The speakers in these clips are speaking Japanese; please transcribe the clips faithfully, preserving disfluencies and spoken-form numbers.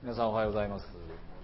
皆さんおはようございます。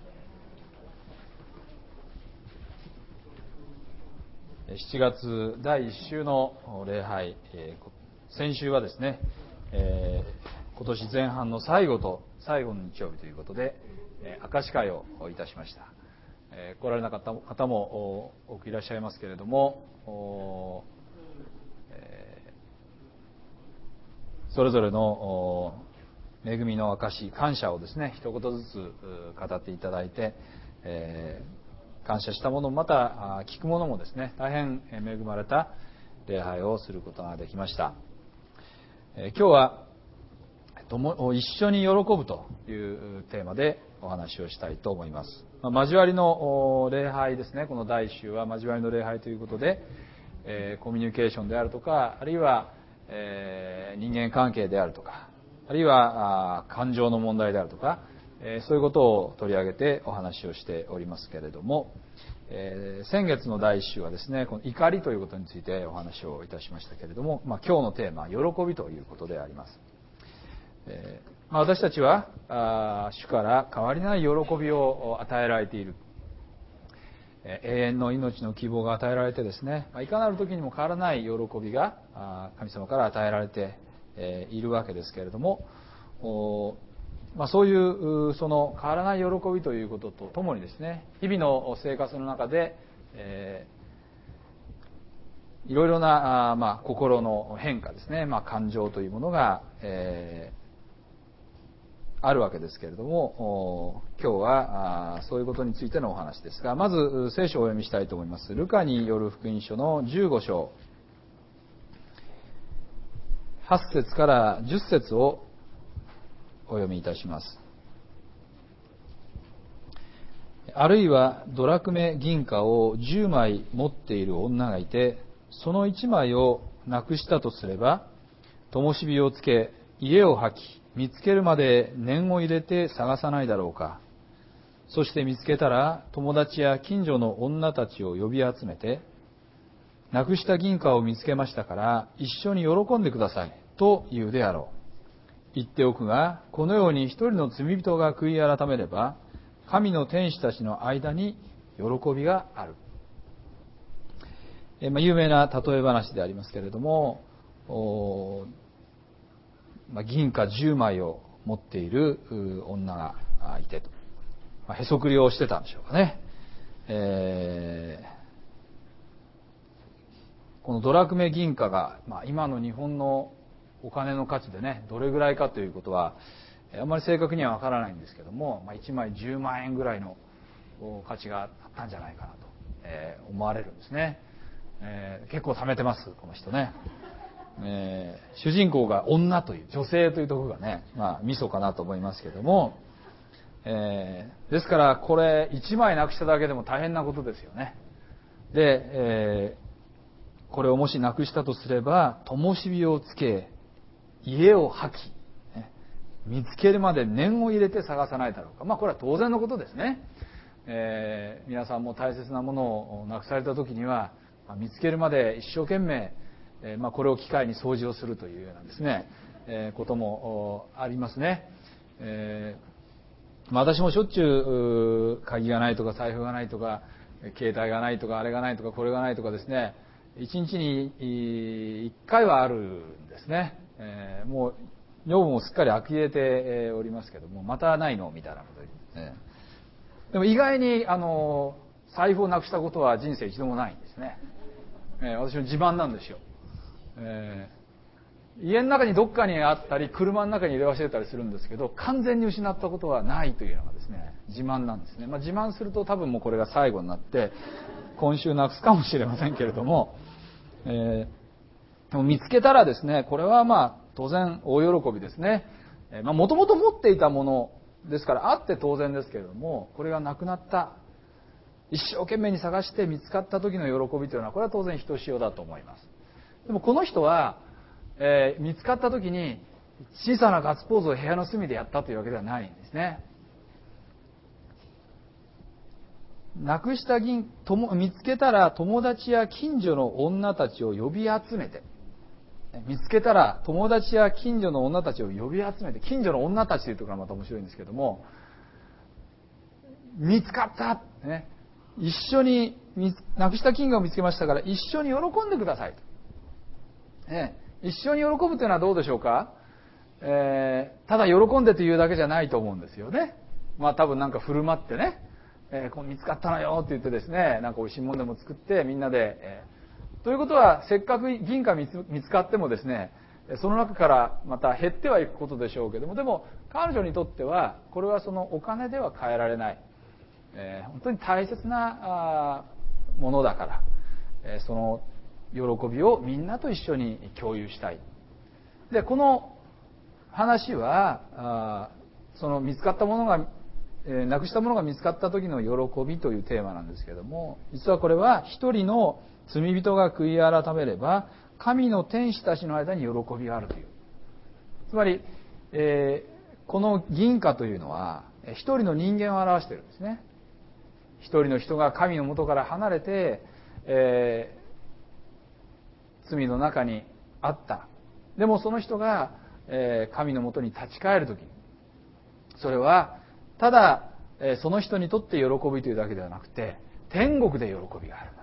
しちがつだいいっ週の礼拝、先週はですね、えー、今年前半の最後と最後の日曜日ということで、証し会をいたしました。えー、来られなかった方も多くいらっしゃいますけれども、えー、それぞれの恵みの証し、感謝をですね、一言ずつ語っていただいて、えー、感謝したもの、また聞くものもですね、大変恵まれた礼拝をすることができました。えー、今日は一緒に喜ぶというテーマでお話をしたいと思います。まあ、交わりの礼拝ですね。この第一週は交わりの礼拝ということで、えー、コミュニケーションであるとか、あるいは、えー、人間関係であるとか、あるいは感情の問題であるとか、えー、そういうことを取り上げてお話をしておりますけれども、えー、先月の第一週はですね、この怒りということについてお話をいたしましたけれども、まあ、今日のテーマは喜びということであります。えーまあ、私たちはあ主から変わりない喜びを与えられている、えー、永遠の命の希望が与えられてですね、まあ、いかなる時にも変わらない喜びがあ神様から与えられているわけですけれども、まあ、そういうその変わらない喜びということとともにですね、日々の生活の中で、えー、いろいろなあ、まあ、心の変化ですね、まあ、感情というものが、えー、あるわけですけれども、今日はそういうことについてのお話ですが、まず聖書をお読みしたいと思います。ルカによる福音書のじゅうご章はち節からじゅっ節をお読みいたします。あるいはドラクメ銀貨をじゅうまい持っている女がいて、そのいちまいをなくしたとすれば、灯火をつけ、家を掃き、見つけるまで念を入れて探さないだろうか。そして見つけたら、友達や近所の女たちを呼び集めて、なくした銀貨を見つけましたから、一緒に喜んでください、と言うであろう。言っておくが、このように一人の罪人が悔い改めれば、神の天使たちの間に喜びがある。えまあ、有名な例え話でありますけれども、まあ、銀貨じゅうまいを持っている女がいてと、まあ、へそくりをしてたんでしょうかね。えー、このドラクメ銀貨が、まあ、今の日本のお金の価値でね、どれぐらいかということはあまり正確にはわからないんですけども、まあ、いちまいじゅうまんえんぐらいの価値があったんじゃないかなと、えー、思われるんですね。えー、結構貯めてます、この人ね。えー、主人公が女という、女性というところがね、まあ、ミソかなと思いますけども、えー、ですからこれいちまいなくしただけでも大変なことですよね。で、えー、これをもしなくしたとすれば、灯火をつけ、家を掃き、見つけるまで念を入れて探さないだろうか。まあこれは当然のことですね。えー、皆さんも大切なものをなくされた時には、まあ、見つけるまで一生懸命、えーまあ、これを機会に掃除をするというようなですね、えー、こともありますね。えーまあ、私もしょっちゅう鍵がないとか財布がないとか携帯がないとかあれがないとかこれがないとかですね、一日に一回はあるんですね。えー、もう女房もすっかり呆れておりますけども、またないのみたいなこと言って、ね、でも意外にあの財布をなくしたことは人生一度もないんですね。えー、私の自慢なんですよ。えー、家の中にどっかにあったり車の中に入れ忘れたりするんですけど、完全に失ったことはないというのがですね、自慢なんですね。まあ、自慢すると多分もうこれが最後になって今週なくすかもしれませんけれども、えー、でも見つけたらですね、これはまあ当然大喜びですね。もともと持っていたものですからあって当然ですけれども、これがなくなった、一生懸命に探して見つかった時の喜びというのは、これは当然ひとしおだと思います。でもこの人は、えー、見つかった時に小さなガッツポーズを部屋の隅でやったというわけではないんですね。なくした銀とも見つけたら友達や近所の女たちを呼び集めて、見つけたら友達や近所の女たちを呼び集めて、近所の女たちというところがまた面白いんですけども、 見つかった、ね、一緒になくした金貨を見つけましたから一緒に喜んでくださいと、ね、一緒に喜ぶというのはどうでしょうか。えー、ただ喜んでというだけじゃないと思うんですよね。まあ多分なんか振る舞ってね、えー、こう見つかったのよって言ってですね、なんか美味しいものでも作ってみんなで、えー、ということはせっかく銀貨見つ、見つかってもですね、その中からまた減ってはいくことでしょうけども、でも彼女にとってはこれはそのお金では変えられない、えー、本当に大切なものだから、えー、その喜びをみんなと一緒に共有したい。でこの話はあその見つかったものが、えー、なくしたものが見つかった時の喜びというテーマなんですけれども、実はこれは一人の罪人が悔い改めれば神の天使たちの間に喜びがあるという、つまり、えー、この銀貨というのは一人の人間を表しているんですね。一人の人が神の元から離れて、えー、罪の中にあった。でもその人が、えー、神の元に立ち返るときに、それはただ、えー、その人にとって喜びというだけではなくて天国で喜びがある。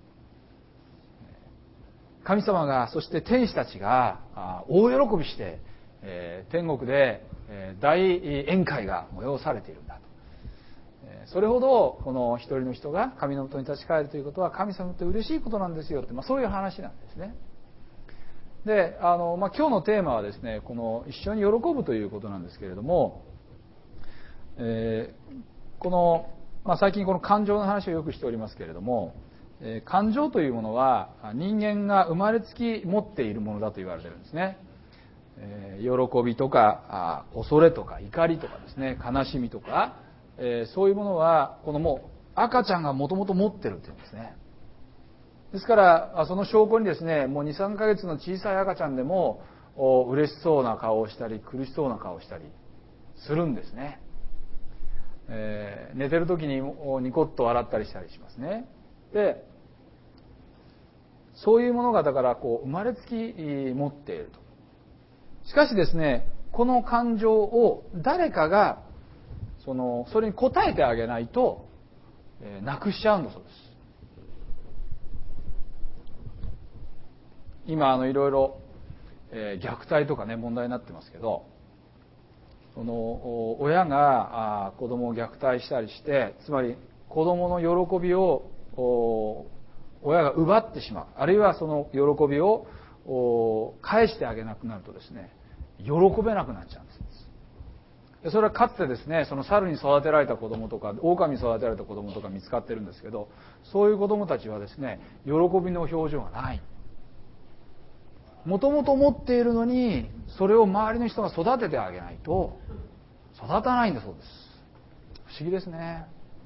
神様が、そして天使たちが大喜びして、えー、天国で、えー、大宴会が催されているんだと。それほどこの一人の人が神の元に立ち返るということは神様って嬉しいことなんですよって、まあ、そういう話なんですね。で、あの、まあ、今日のテーマはですね、この一緒に喜ぶということなんですけれども、えー、この、まあ、最近この感情の話をよくしておりますけれども、えー、感情というものは人間が生まれつき持っているものだと言われているんですね。えー、喜びとかあ恐れとか怒りとかですね、悲しみとか、えー、そういうものはこのもう赤ちゃんがもともと持ってるっていうんですね。ですからその証拠にですね、もう にさんかげつの小さい赤ちゃんでも嬉しそうな顔をしたり苦しそうな顔をしたりするんですね。えー、寝てる時にニコッと笑ったりしたりしますね。で、そういうものがだからこう生まれつき持っていると。しかしですね、この感情を誰かがそのそれに応えてあげないと、えー、なくしちゃうんだそうです。今あのいろいろ、えー、虐待とかね問題になってますけど、その親があ子供を虐待したりして、つまり子供の喜びを親が奪ってしまう、あるいはその喜びを返してあげなくなるとですね、喜べなくなっちゃうんです。でそれはかつてですね、その猿に育てられた子供とか狼に育てられた子供とか見つかってるんですけど、そういう子供たちはですね、喜びの表情がない。もともと持っているのに、それを周りの人が育ててあげないと育たないんだそうです。不思議ですね。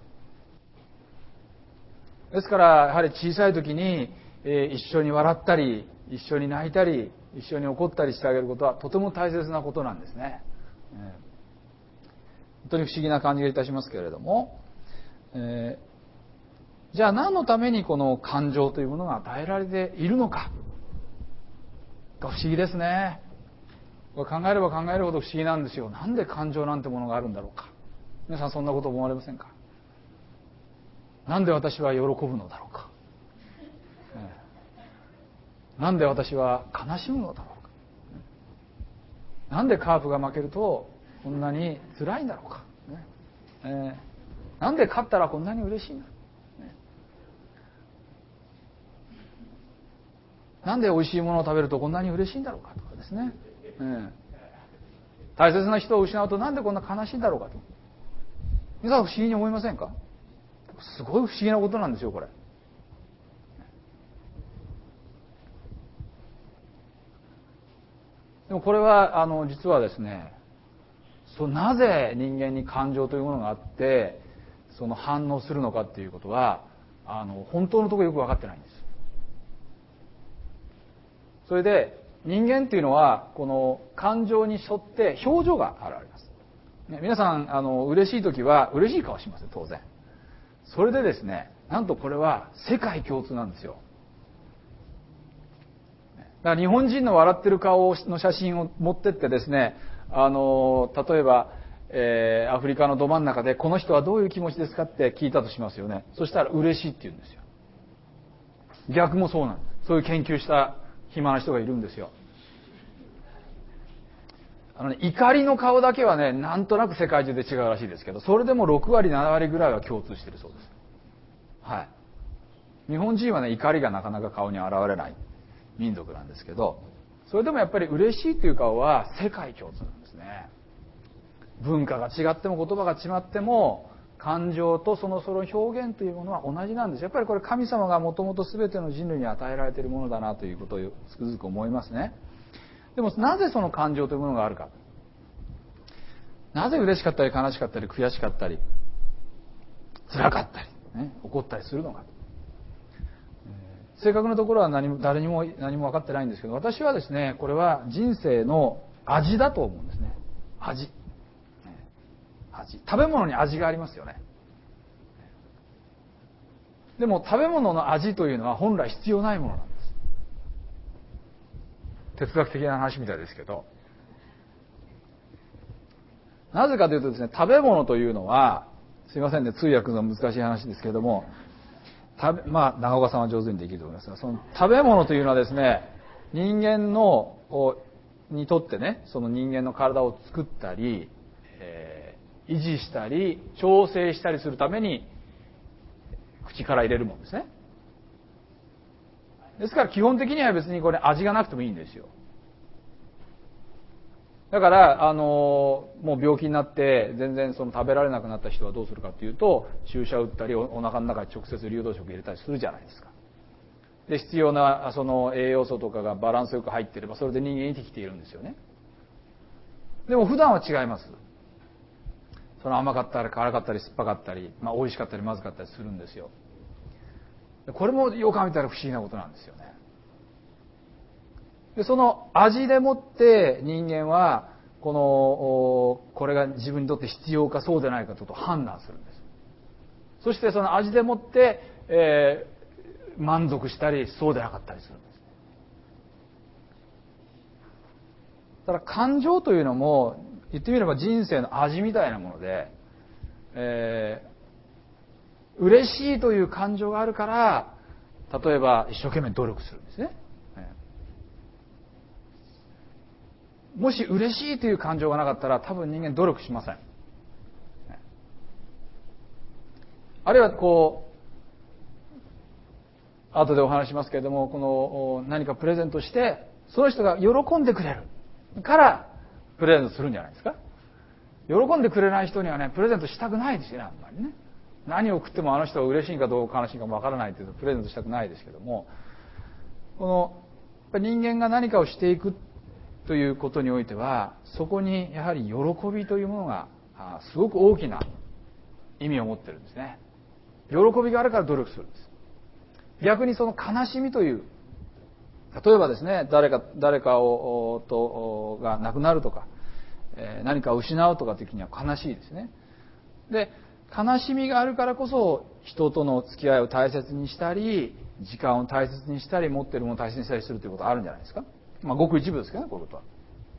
ですからやはり小さい時に、えー、一緒に笑ったり一緒に泣いたり一緒に怒ったりしてあげることはとても大切なことなんですね。えー、本当に不思議な感じがいたしますけれども、えー、じゃあ何のためにこの感情というものが与えられているのか、不思議ですね。考えれば考えるほど不思議なんですよ。なんで感情なんてものがあるんだろうか。皆さんそんなこと思われませんか。なんで私は喜ぶのだろうか、ええ、なんで私は悲しむのだろうか、なんでカープが負けるとこんなに辛いんだろうか、ねええ、なんで勝ったらこんなに嬉しいんだろう、ね、なんで美味しいものを食べるとこんなに嬉しいんだろうかとかですね、ええ、大切な人を失うとなんでこんな悲しいんだろうかと、皆さん不思議に思いませんか。すごい不思議なことなんですよこれ。でもこれはあの実はですね、そうなぜ人間に感情というものがあってその反応するのかっていうことはあの本当のところよく分かってないんです。それで人間っていうのはこの感情に沿って表情が現れます、ね、皆さんあの嬉しい時は嬉しい顔します当然。それでですね、なんとこれは世界共通なんですよ。だから日本人の笑ってる顔の写真を持ってってですね、あの例えば、 えー、アフリカのど真ん中でこの人はどういう気持ちですかって聞いたとしますよね。そしたら嬉しいって言うんですよ。逆もそうなんです。そういう研究した暇な人がいるんですよ。あのね、怒りの顔だけはね、なんとなく世界中で違うらしいですけど、それでもろくわりななわりぐらいは共通しているそうです。はい。日本人はね、怒りがなかなか顔に現れない民族なんですけど、それでもやっぱり嬉しいという顔は世界共通なんですね。文化が違っても言葉が違っても、感情とそのその表現というものは同じなんです。やっぱりこれ神様がもともと全ての人類に与えられているものだなということをつくづく思いますね。でもなぜその感情というものがあるか。なぜ嬉しかったり悲しかったり悔しかったり辛かったり、ね、怒ったりするのか。正確なところは何も誰にも何も分かってないんですけど、私はですね、これは人生の味だと思うんですね。味。味。食べ物に味がありますよね。でも食べ物の味というのは本来必要ないものなんです。哲学的な話みたいですけど。なぜかというとですね、食べ物というのは、すいませんね、通訳の難しい話ですけれども、食べ、まあ、長岡さんは上手にできると思いますが、その食べ物というのはですね、人間の、にとってね、その人間の体を作ったり、えー、維持したり、調整したりするために、口から入れるもんですね。ですから基本的には別にこれ味がなくてもいいんですよ。だから、あの、もう病気になって全然その食べられなくなった人はどうするかっていうと、注射打ったりお腹の中に直接流動食入れたりするじゃないですか。で、必要なその栄養素とかがバランスよく入っていれば、それで人間生きてきているんですよね。でも普段は違います。その甘かったり辛かったり酸っぱかったり、まあ美味しかったりまずかったりするんですよ。これもよく見たら不思議なことなんですよね。で、その味でもって人間は、この、これが自分にとって必要かそうでないかと判断するんです。そしてその味でもって、えー、満足したり、そうでなかったりするんです。ただ感情というのも、言ってみれば人生の味みたいなもので、えー、嬉しいという感情があるから、例えば一生懸命努力するんですね。もし嬉しいという感情がなかったら多分人間努力しません。あるいはこう、後でお話しますけれども、この何かプレゼントして、その人が喜んでくれるからプレゼントするんじゃないですか。喜んでくれない人にはね、プレゼントしたくないですよね、あんまりね。何を送ってもあの人は嬉しいかどうか悲しいかもわからないというとプレゼントしたくないですけども、この人間が何かをしていくということにおいては、そこにやはり喜びというものがすごく大きな意味を持ってるんですね。喜びがあるから努力するんです。逆にその悲しみという、例えばですね、誰か誰かをとが亡くなるとか、何かを失うとかという時には悲しいですね。で、悲しみがあるからこそ人との付き合いを大切にしたり、時間を大切にしたり、持っているものを大切にしたりするということがあるんじゃないですか。まあ、ごく一部ですけどね、こういうことは。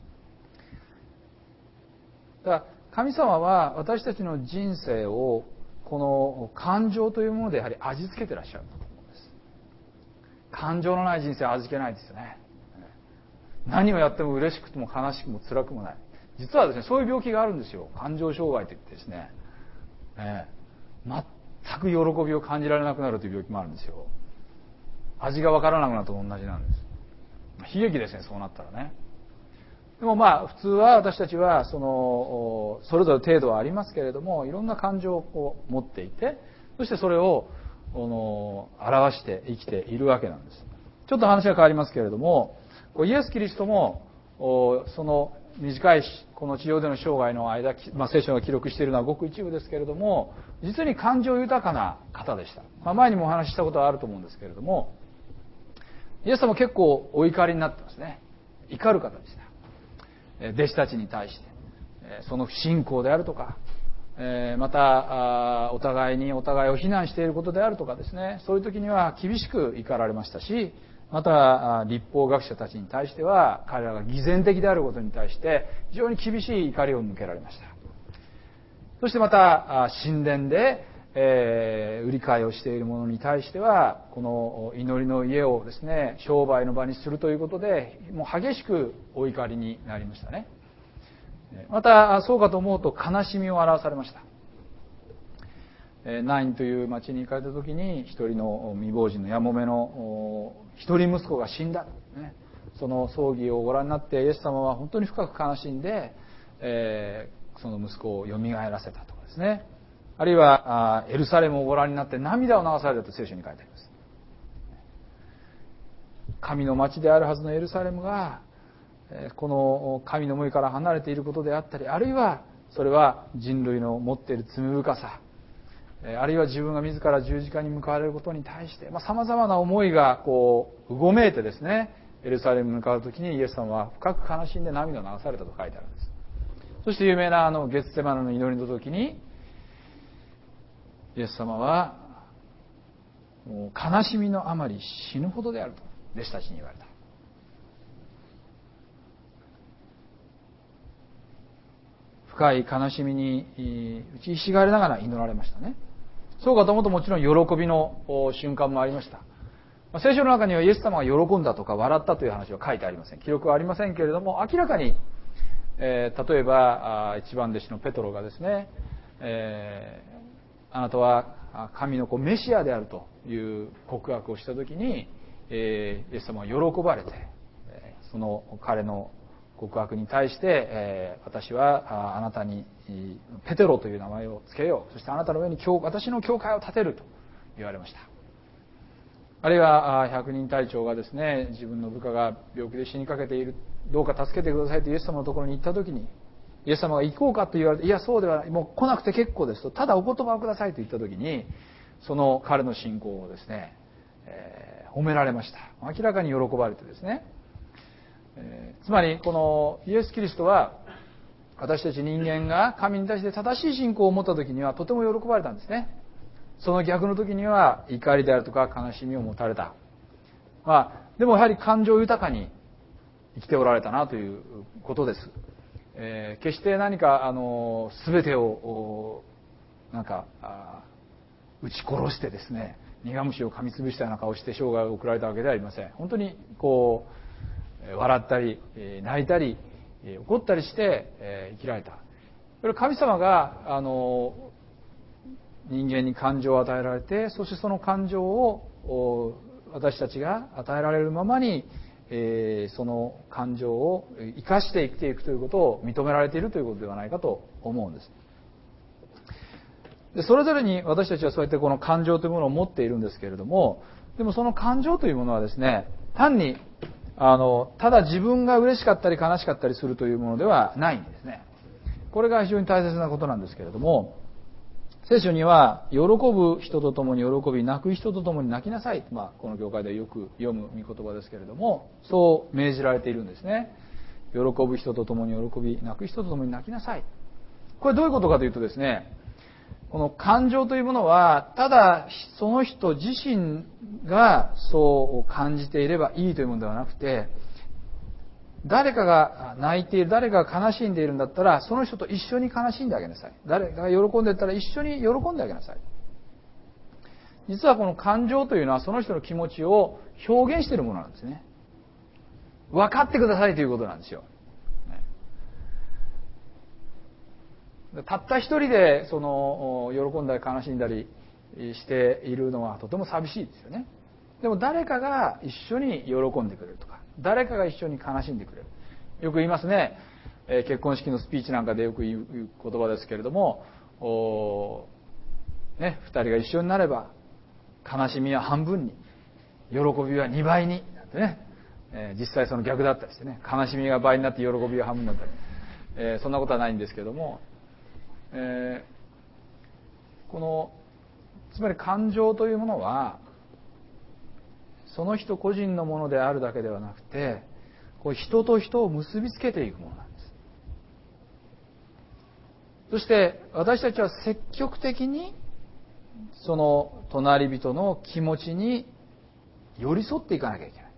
だから神様は私たちの人生をこの感情というものでやはり味付けてらっしゃるんだと思うんです。感情のない人生は味付けないですよね。何をやっても嬉しくても悲しくも辛くもない。実はですね、そういう病気があるんですよ。感情障害といってですね、えー、全く喜びを感じられなくなるという病気もあるんですよ。味が分からなくなると同じなんです。悲劇ですね、そうなったらね。でもまあ普通は私たちはそのそれぞれ程度はありますけれども、いろんな感情を持っていて、そしてそれを表して生きているわけなんです。ちょっと話が変わりますけれども、イエス・キリストもその短いこの地上での生涯の間、まあ、聖書が記録しているのはごく一部ですけれども、実に感情豊かな方でした。まあ、前にもお話ししたことはあると思うんですけれども、イエス様も結構お怒りになってますね。怒る方でした。弟子たちに対して、その不信仰であるとか、またお互いにお互いを非難していることであるとかですね、そういう時には厳しく怒られましたし、また律法学者たちに対しては彼らが偽善的であることに対して非常に厳しい怒りを向けられました。 そしてまた神殿で、えー、売り買いをしている者に対してはこの祈りの家をですね商売の場にするということでもう激しくお怒りになりましたね。またそうかと思うと悲しみを表されました。ナインという町に行かれた時に一人の未亡人のやもめの一人息子が死んだ、ね、その葬儀をご覧になってイエス様は本当に深く悲しんで、えー、その息子をよみがえらせたとかですね、あるいはエルサレムをご覧になって涙を流されたと聖書に書いてあります。神の町であるはずのエルサレムがこの神の思いから離れていることであったり、あるいはそれは人類の持っている罪深さ、あるいは自分が自ら十字架に向かわれることに対してさまざ、まな思いがこううごめいてですね、エルサレムに向かう時にイエス様は深く悲しんで涙を流されたと書いてあるんです。そして有名なあのゲツセマネの祈りの時にイエス様はもう悲しみのあまり死ぬほどであると弟子たちに言われた。深い悲しみに打ちひしがれながら祈られましたね。そうかと思うともちろん喜びの瞬間もありました。聖書の中にはイエス様が喜んだとか笑ったという話は書いてありません。記録はありませんけれども、明らかに、えー、例えば一番弟子のペトロがですね、えー、あなたは神の子メシアであるという告白をしたときに、えー、イエス様は喜ばれて、その彼の告白に対して、えー、私はあなたにペテロという名前を付けよう、そしてあなたの上に私の教会を建てると言われました。あるいは百人隊長がですね、自分の部下が病気で死にかけている、どうか助けてくださいとイエス様のところに行った時に、イエス様が行こうかと言われて、いやそうではない、もう来なくて結構ですと、ただお言葉をくださいと言った時に、その彼の信仰をですね、えー、褒められました。明らかに喜ばれてですね、えー、つまりこのイエス・キリストは私たち人間が神に対して正しい信仰を持った時にはとても喜ばれたんですね。その逆の時には怒りであるとか悲しみを持たれた。まあでもやはり感情豊かに生きておられたなということです。えー、決して何かあの全てをなんか撃ち殺してですね、苦虫を噛みつぶしたような顔して生涯を送られたわけではありません。本当にこう笑ったり泣いたり怒ったりして生きられた。これ神様があの人間に感情を与えられて、そしてその感情を私たちが与えられるままに、えー、その感情を生かして生きていくということを認められているということではないかと思うんです。でそれぞれに私たちはそうやってこの感情というものを持っているんですけれども、でもその感情というものはですね、単にあのただ自分が嬉しかったり悲しかったりするというものではないんですね。これが非常に大切なことなんですけれども、聖書には喜ぶ人と共に喜び、泣く人と共に泣きなさい、まあ、この教会でよく読む御言葉ですけれども、そう命じられているんですね。喜ぶ人と共に喜び、泣く人と共に泣きなさい。これどういうことかというとですね、この感情というものはただその人自身がそう感じていればいいというものではなくて、誰かが泣いている、誰かが悲しんでいるんだったらその人と一緒に悲しんであげなさい。誰かが喜んでいたら一緒に喜んであげなさい。実はこの感情というのはその人の気持ちを表現しているものなんですね。分かってくださいということなんですよ。たった一人でその喜んだり悲しんだりしているのはとても寂しいですよね。でも誰かが一緒に喜んでくれるとか、誰かが一緒に悲しんでくれる。よく言いますね。結婚式のスピーチなんかでよく言う言葉ですけれども、ね、二人が一緒になれば悲しみは半分に、喜びは二倍になんてね、えー、実際その逆だったりしてね、悲しみが倍になって喜びが半分になったり、えー、そんなことはないんですけども、えー、このつまり感情というものはその人個人のものであるだけではなくて、こう人と人を結びつけていくものなんです。そして私たちは積極的にその隣人の気持ちに寄り添っていかなきゃいけない。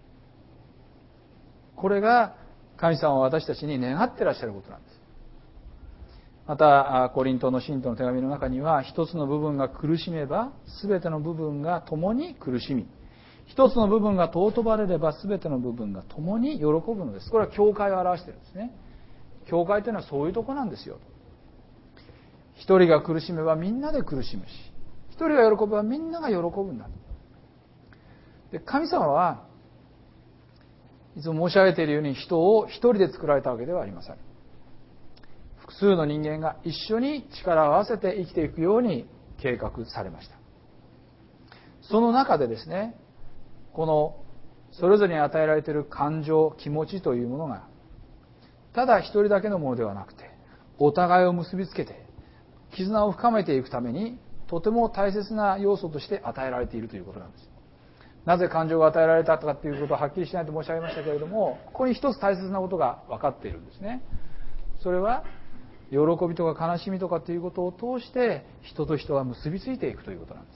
これが神様は私たちに願ってらっしゃることなんです。 またコリントの信徒の手紙の中には、一つの部分が苦しめば全ての部分が共に苦しみ、一つの部分が尊ばれれば全ての部分が共に喜ぶのです。これは教会を表しているんですね。教会というのはそういうとこなんですよ。一人が苦しめばみんなで苦しむし、一人が喜べばみんなが喜ぶんだ。で、神様はいつも申し上げているように、人を一人で作られたわけではありません。複数の人間が一緒に力を合わせて生きていくように計画されました。その中でですね、このそれぞれに与えられている感情、気持ちというものが、ただ一人だけのものではなくて、お互いを結びつけて絆を深めていくためにとても大切な要素として与えられているということなんです。なぜ感情が与えられたとかっていうことははっきりしないと申し上げましたけれども、ここに一つ大切なことが分かっているんですね。それは喜びとか悲しみとかっていうことを通して人と人が結びついていくということなんです。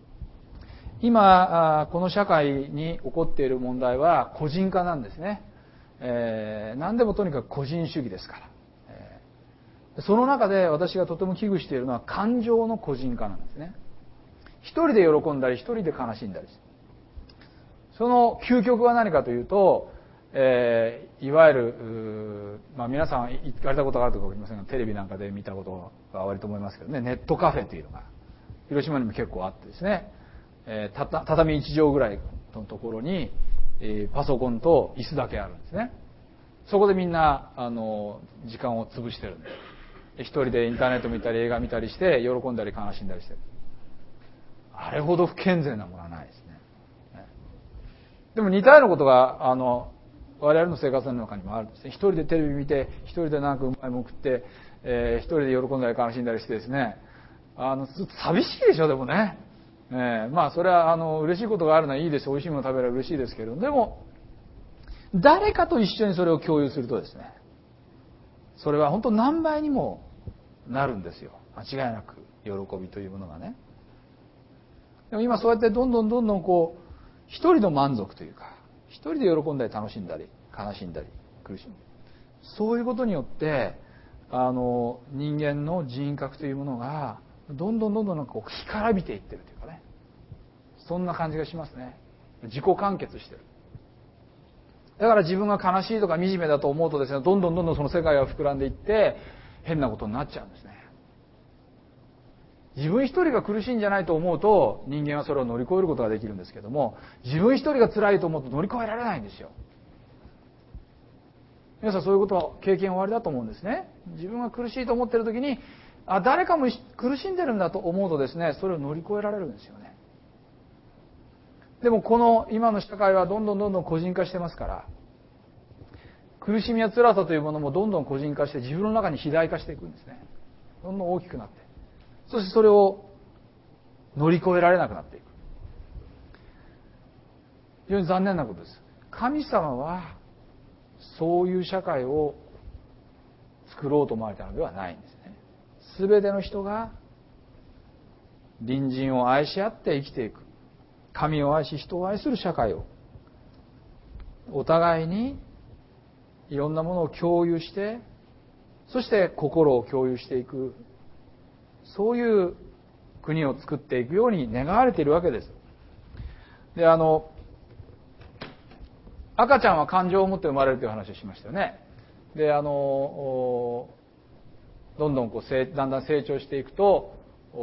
今この社会に起こっている問題は個人化なんですね。えー、何でもとにかく個人主義ですから、えー、その中で私がとても危惧しているのは感情の個人化なんですね。一人で喜んだり一人で悲しんだりする。その究極は何かというと、えー、いわゆる、まあ、皆さん行かれたことがあるとか分かりませんが、テレビなんかで見たことが割と思いますけどね、ネットカフェというのが広島にも結構あってですね、えー、たた畳一畳ぐらいのところに、えー、パソコンと椅子だけあるんですね。そこでみんなあの時間を潰してるんです。一人でインターネット見たり映画見たりして喜んだり悲しんだりしてる。あれほど不健全なものはないですね。でも似たようなことがあの我々の生活の中にもあるんですね。一人でテレビ見て、一人でなんかうまいもん食って、えー、一人で喜んだり悲しんだりしてですね、あの寂しいでしょ。でもね、えー、まあそれはあの嬉しいことがあるのはいいです。美味しいもの食べれば嬉しいですけど、でも誰かと一緒にそれを共有するとですね、それは本当何倍にもなるんですよ。間違いなく喜びというものがね。でも今そうやってどんどんどんどんこう一人の満足というか、一人で喜んだり楽しんだり悲しんだり苦しむ、そういうことによってあの人間の人格というものがどんどんどんどんなんかこう干からびていってるというかね、そんな感じがしますね。自己完結してる。だから自分が悲しいとか惨めだと思うとですね、どんどんどんどんその世界が膨らんでいって変なことになっちゃうんですね。自分一人が苦しいんじゃないと思うと人間はそれを乗り越えることができるんですけども、自分一人が辛いと思うと乗り越えられないんですよ。皆さんそういうことは経験おありだと思うんですね。自分が苦しいと思っている時に、あ、誰かも苦しんでるんだと思うとですね、それを乗り越えられるんですよね。でもこの今の社会はどんどんどんどん個人化してますから、苦しみや辛さというものもどんどん個人化して自分の中に肥大化していくんですね。どんどん大きくなって、そしてそれを乗り越えられなくなっていく。非常に残念なことです。神様はそういう社会を作ろうと思われたのではないんですね。すべての人が隣人を愛し合って生きていく、神を愛し人を愛する社会を、お互いにいろんなものを共有して、そして心を共有していく、そういう国を作っていくように願われているわけです。で、あの赤ちゃんは感情を持って生まれるという話をしましたよね。で、あのどんどんこうだんだん成長していくと、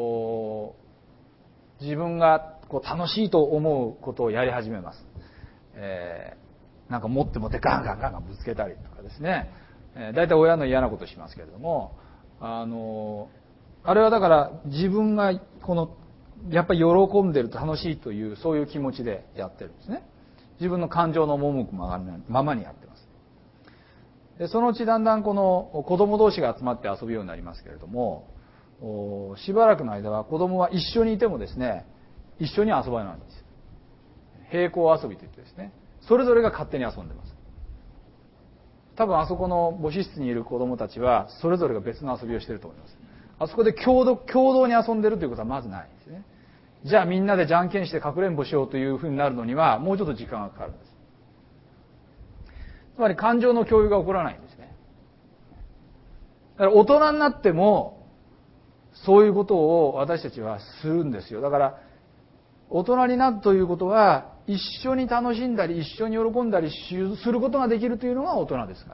自分がこう楽しいと思うことをやり始めます。えー、なんか持って持ってガンガンガンガンぶつけたりとかですね、えー、だいたい親の嫌なことしますけれども、あのあれはだから自分がこのやっぱり喜んでると楽しいというそういう気持ちでやってるんですね。自分の感情の赴くままにやってます。でそのうちだんだんこの子供同士が集まって遊ぶようになりますけれども、しばらくの間は子供は一緒にいてもですね、一緒に遊ばないんです。並行遊びといってですね、それぞれが勝手に遊んでます。多分あそこの母子室にいる子供たちはそれぞれが別の遊びをしていると思います。あそこで共同、共同に遊んでるということはまずないですね。じゃあみんなでじゃんけんしてかくれんぼしようというふうになるのにはもうちょっと時間がかかるんです。つまり感情の共有が起こらないんですね。 から大人になってもそういうことを私たちはするんですよ。だから大人になるということは一緒に楽しんだり一緒に喜んだりすることができるというのが大人ですから。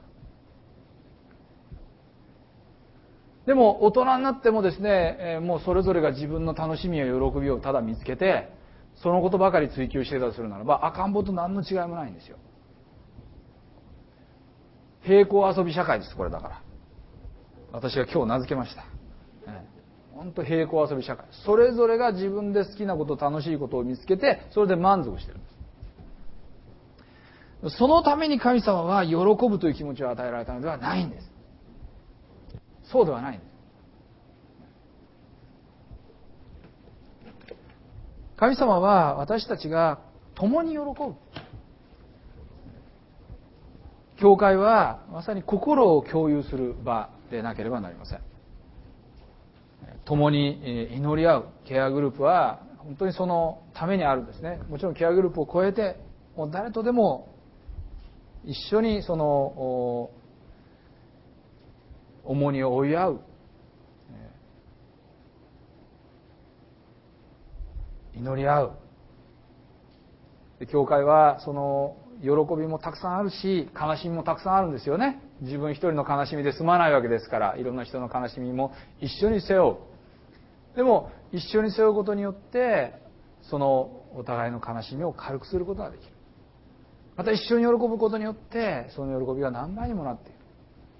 でも大人になってもですね、もうそれぞれが自分の楽しみや喜びをただ見つけてそのことばかり追求していたとするならば、赤ん坊と何の違いもないんですよ。平行遊び社会です。これだから私が今日名付けました。本当平行遊び社会。それぞれが自分で好きなこと、楽しいことを見つけてそれで満足してるんです。そのために神様は喜ぶという気持ちを与えられたのではないんです。そうではないんです。神様は私たちが共に喜ぶ。教会はまさに心を共有する場でなければなりません。共に祈り合うケアグループは本当にそのためにあるんですね。もちろんケアグループを超えてもう誰とでも一緒にその重荷を負い合う、祈り合う。教会はその喜びもたくさんあるし悲しみもたくさんあるんですよね。自分一人の悲しみで済まないわけですから、いろんな人の悲しみも一緒に背負う。でも一緒に背負うことによってそのお互いの悲しみを軽くすることができる。また一緒に喜ぶことによってその喜びが何倍にもなっている。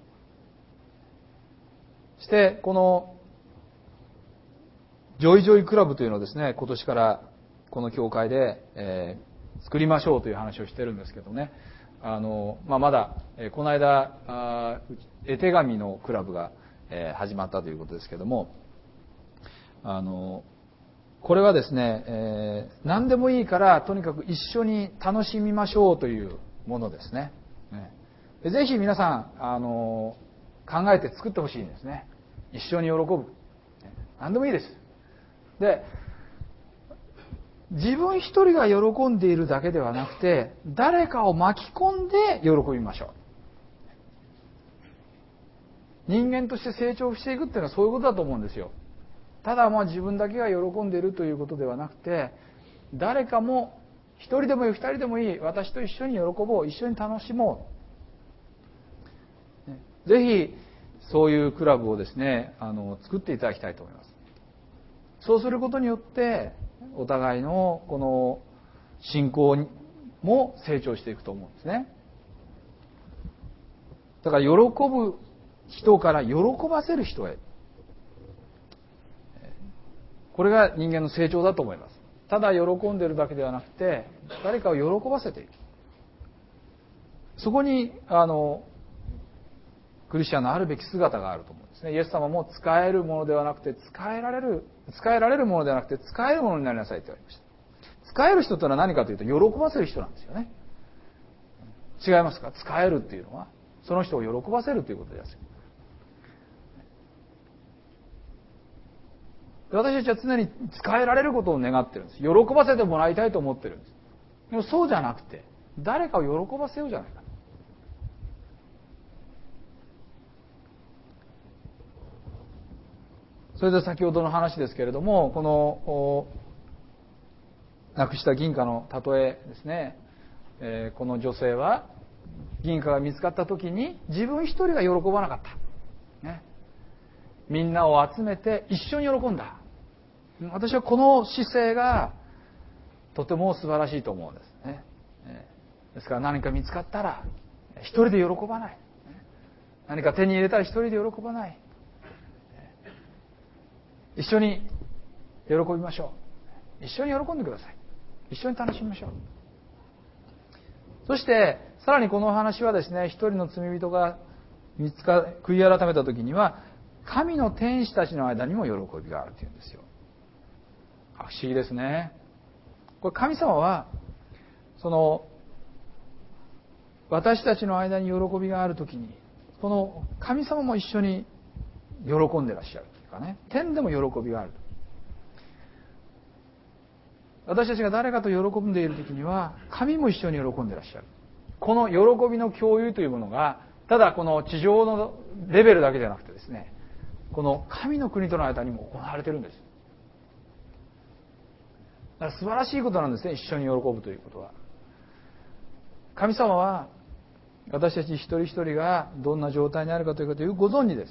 そしてこのジョイジョイクラブというのをですね、今年からこの教会で、えー、作りましょうという話をしてるんですけどね、あの、まあ、まだ、えー、この間あ絵手紙のクラブが、えー、始まったということですけども、あのこれはですね、えー、何でもいいからとにかく一緒に楽しみましょうというものですね。でぜひ皆さんあの考えて作ってほしいんですね。一緒に喜ぶ。何でもいいです。で、自分一人が喜んでいるだけではなくて誰かを巻き込んで喜びましょう。人間として成長していくっていうのはそういうことだと思うんですよ。ただまあ自分だけが喜んでいるということではなくて、誰かも一人でもいい二人でもいい、私と一緒に喜ぼう、一緒に楽しもう。ぜひそういうクラブをですね、あの作っていただきたいと思います。そうすることによってお互いのこの信仰も成長していくと思うんですね。だから喜ぶ人から喜ばせる人へ、これが人間の成長だと思います。ただ喜んでいるだけではなくて誰かを喜ばせていく。そこにあのクリスチャンのあるべき姿があると思うんですね。イエス様も使えるものではなくて使えられる使えられるものではなくて使えるものになりなさいと言われました。使える人というのは何かというと喜ばせる人なんですよね。違いますか？使えるっていうのはその人を喜ばせるということですよ。私たちは常に使えられることを願ってるんです。喜ばせてもらいたいと思ってるんです。でもそうじゃなくて誰かを喜ばせようじゃないか。それで先ほどの話ですけれども、この亡くした銀貨の例えですね、えー、この女性は銀貨が見つかった時に自分一人が喜ばなかった、ね、みんなを集めて一緒に喜んだ。私はこの姿勢がとても素晴らしいと思うんですね。ですから何か見つかったら一人で喜ばない、何か手に入れたら一人で喜ばない、一緒に喜びましょう。一緒に喜んでください。一緒に楽しみましょう。そしてさらにこの話はですね、一人の罪人が見つか悔い改めた時には神の天使たちの間にも喜びがあるというんですよ。不思議ですね。これ神様はその私たちの間に喜びがある時にこの神様も一緒に喜んでらっしゃるというかね、天でも喜びがある。私たちが誰かと喜んでいる時には神も一緒に喜んでらっしゃる。この喜びの共有というものがただこの地上のレベルだけじゃなくてですね、この神の国との間にも行われているんです。だから素晴らしいことなんですね、一緒に喜ぶということは。神様は私たち一人一人がどんな状態にあるかということをご存知です。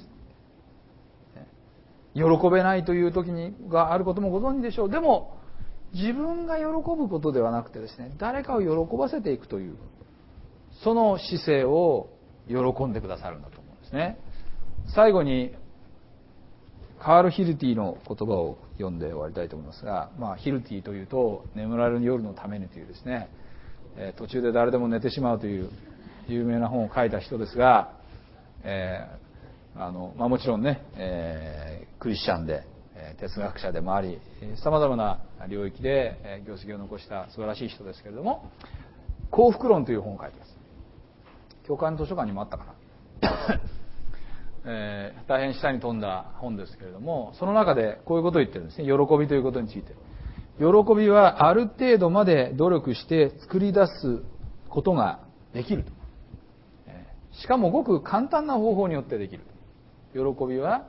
喜べないという時にがあることもご存知でしょう。でも自分が喜ぶことではなくてですね、誰かを喜ばせていくというその姿勢を喜んでくださるんだと思うんですね。最後にカール・ヒルティの言葉を読んで終わりたいと思いますが、まあ、ヒルティというと眠られる夜のためにというですね、えー、途中で誰でも寝てしまうという有名な本を書いた人ですが、えーあのまあ、もちろんね、えー、クリスチャンで、えー、哲学者でもありさまざまな領域で、えー、業績を残した素晴らしい人ですけれども、幸福論という本を書いています。教会の図書館にもあったかなえー、大変下に飛んだ本ですけれども、その中でこういうことを言ってるんですね。喜びということについて。喜びはある程度まで努力して作り出すことができると。しかもごく簡単な方法によってできる。喜びは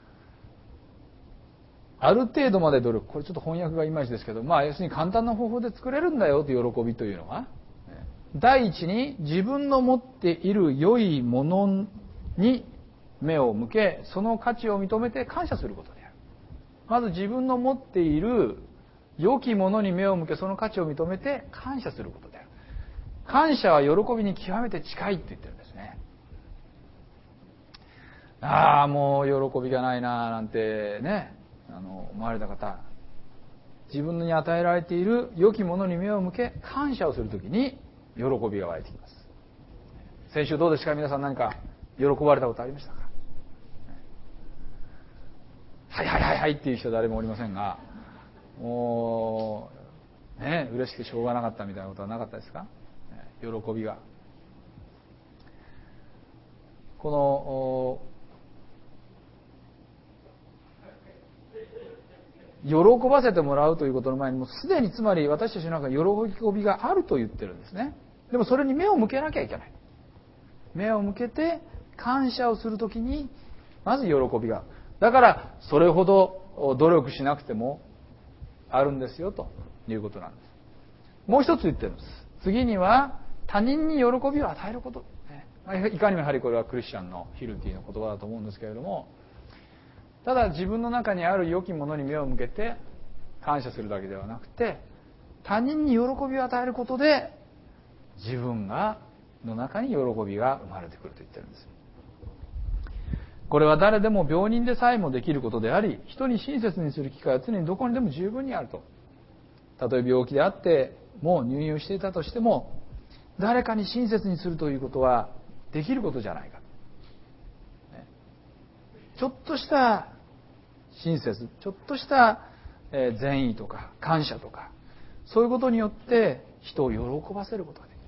ある程度まで努力。これちょっと翻訳がいまいちですけど、まあ要するに簡単な方法で作れるんだよという喜びというのは、第一に自分の持っている良いものに目を向け、その価値を認めて感謝することである。まず自分の持っている良きものに目を向け、その価値を認めて感謝することである。感謝は喜びに極めて近いって言ってるんですね。ああ、もう喜びがないななんてね、あの思われた方、自分に与えられている良きものに目を向け感謝をするときに喜びが湧いてきます。先週どうですか、皆さん。何か喜ばれたことありましたか？はいはいはいはいっていう人は誰もおりませんが、もうね、嬉しくてしょうがなかったみたいなことはなかったですか？喜びが、この喜ばせてもらうということの前にもうすでにつまり私たちの中に喜びがあると言ってるんですね。でもそれに目を向けなきゃいけない。目を向けて感謝をするときにまず喜びが、だからそれほど努力しなくてもあるんですよということなんです。もう一つ言ってるんです。次には他人に喜びを与えること、いかにもやはりこれはクリスチャンのヒルティの言葉だと思うんですけれども、ただ自分の中にある良きものに目を向けて感謝するだけではなくて、他人に喜びを与えることで自分がの中に喜びが生まれてくると言ってるんです。これは誰でも病人でさえもできることであり、人に親切にする機会は常にどこにでも十分にあると。たとえ病気であっても入院していたとしても、誰かに親切にするということはできることじゃないか。ちょっとした親切、ちょっとした善意とか感謝とか、そういうことによって人を喜ばせることができる。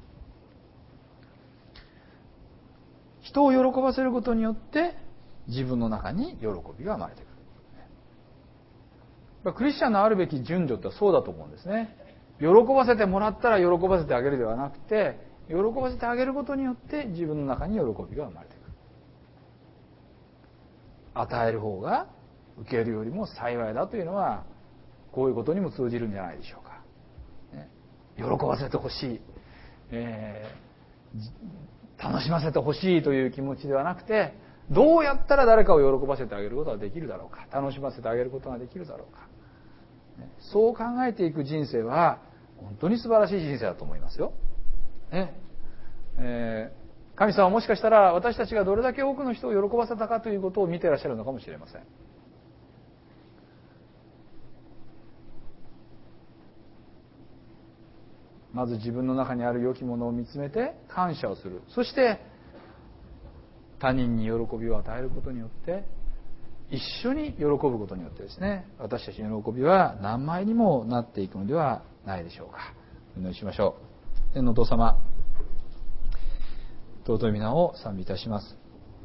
人を喜ばせることによって自分の中に喜びが生まれてくる。クリスチャンのあるべき順序ってそうだと思うんですね。喜ばせてもらったら喜ばせてあげるではなくて、喜ばせてあげることによって自分の中に喜びが生まれてくる。与える方が受けるよりも幸いだというのはこういうことにも通じるんじゃないでしょうか。ね、喜ばせてほしい、えー、楽しませてほしいという気持ちではなくて、どうやったら誰かを喜ばせてあげることができるだろうか、楽しませてあげることができるだろうか、ね、そう考えていく人生は本当に素晴らしい人生だと思いますよ。ねえー神様はもしかしたら私たちがどれだけ多くの人を喜ばせたかということを見ていらっしゃるのかもしれません。まず自分の中にある良きものを見つめて感謝をする。そして他人に喜びを与えることによって、一緒に喜ぶことによってですね、私たちの喜びは何倍にもなっていくのではないでしょうか。お祈りしましょう。天のお父様、尊い皆を賛美いたします。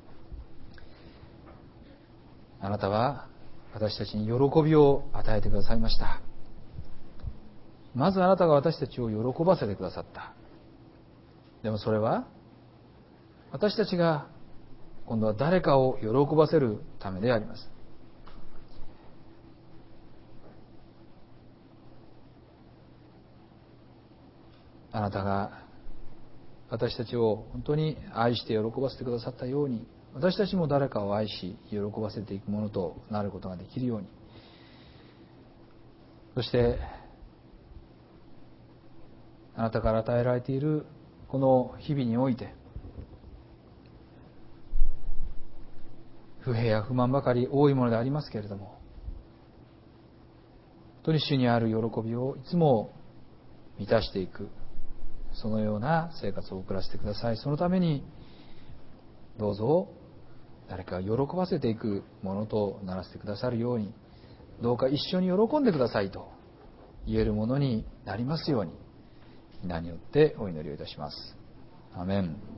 あなたは私たちに喜びを与えてくださいました。まずあなたが私たちを喜ばせてくださった。でもそれは私たちが今度は誰かを喜ばせるためであります。あなたが私たちを本当に愛して喜ばせてくださったように、私たちも誰かを愛し喜ばせていくものとなることができるように、そしてあなたから与えられているこの日々において、不平や不満ばかり多いものでありますけれども、本当に主にある喜びをいつも満たしていく、そのような生活を送らせてください。そのためにどうぞ誰かを喜ばせていくものとならせてくださるように、どうか一緒に喜んでくださいと言えるものになりますように、皆によってお祈りをいたします。アメン。